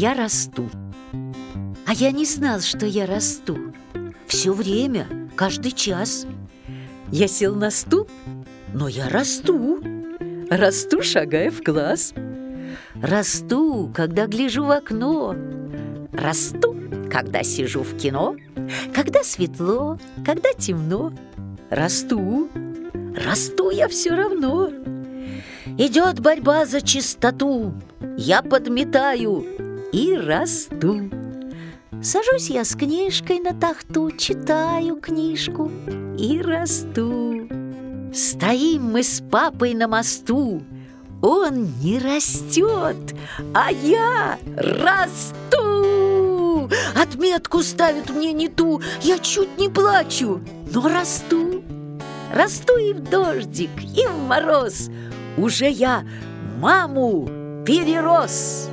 Я расту. А я не знал, что я расту. Все время, каждый час. Я сел на стул, но я расту. Расту, шагая в класс. Расту, когда гляжу в окно. Расту, когда сижу в кино. Когда светло, когда темно. Расту, расту я все равно. Идет борьба за чистоту. Я подметаю и расту. Сажусь я с книжкой на тахту, читаю книжку и расту. Стоим мы с папой на мосту. Он не растет, а я расту. Отметку ставят мне не ту, я чуть не плачу, но расту. Расту и в дождик, и в мороз. Уже я маму перерос.